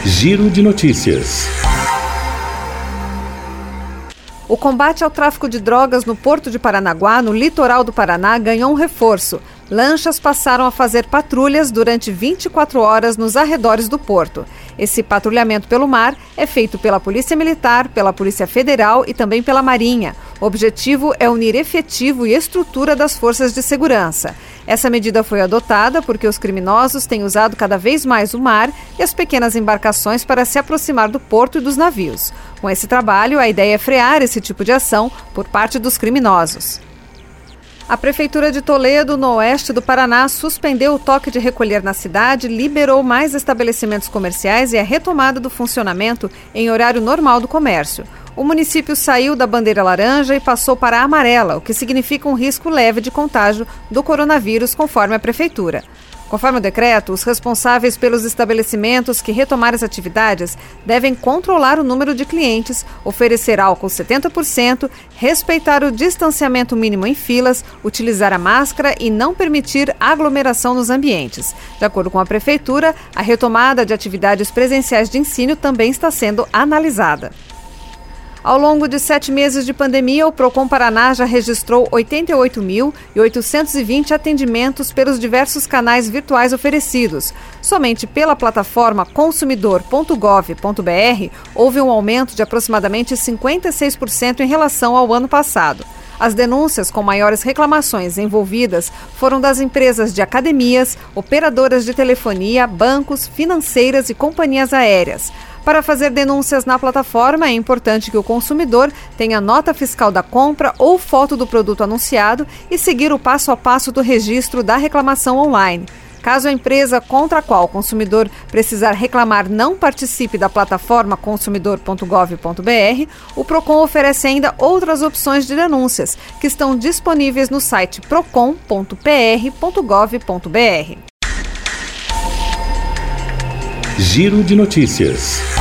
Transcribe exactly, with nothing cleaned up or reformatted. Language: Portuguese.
Giro de Notícias. O combate ao tráfico de drogas no Porto de Paranaguá, no litoral do Paraná, ganhou um reforço. Lanchas passaram a fazer patrulhas durante vinte e quatro horas nos arredores do porto. Esse patrulhamento pelo mar é feito pela Polícia Militar, pela Polícia Federal e também pela Marinha. O objetivo é unir efetivo e estrutura das forças de segurança. Essa medida foi adotada porque os criminosos têm usado cada vez mais o mar e as pequenas embarcações para se aproximar do porto e dos navios. Com esse trabalho, a ideia é frear esse tipo de ação por parte dos criminosos. A Prefeitura de Toledo, no oeste do Paraná, suspendeu o toque de recolher na cidade, liberou mais estabelecimentos comerciais e a retomada do funcionamento em horário normal do comércio. O município saiu da bandeira laranja e passou para a amarela, o que significa um risco leve de contágio do coronavírus, conforme a Prefeitura. Conforme o decreto, os responsáveis pelos estabelecimentos que retomarem as atividades devem controlar o número de clientes, oferecer álcool setenta por cento, respeitar o distanciamento mínimo em filas, utilizar a máscara e não permitir aglomeração nos ambientes. De acordo com a Prefeitura, a retomada de atividades presenciais de ensino também está sendo analisada. Ao longo de sete meses de pandemia, o Procon Paraná já registrou oitenta e oito mil oitocentos e vinte atendimentos pelos diversos canais virtuais oferecidos. Somente pela plataforma consumidor ponto gov ponto br houve um aumento de aproximadamente cinquenta e seis por cento em relação ao ano passado. As denúncias com maiores reclamações envolvidas foram das empresas de academias, operadoras de telefonia, bancos, financeiras e companhias aéreas. Para fazer denúncias na plataforma, é importante que o consumidor tenha nota fiscal da compra ou foto do produto anunciado e seguir o passo a passo do registro da reclamação online. Caso a empresa contra a qual o consumidor precisar reclamar não participe da plataforma consumidor ponto gov ponto br, o Procon oferece ainda outras opções de denúncias, que estão disponíveis no site procon ponto p r ponto gov ponto br. Giro de Notícias.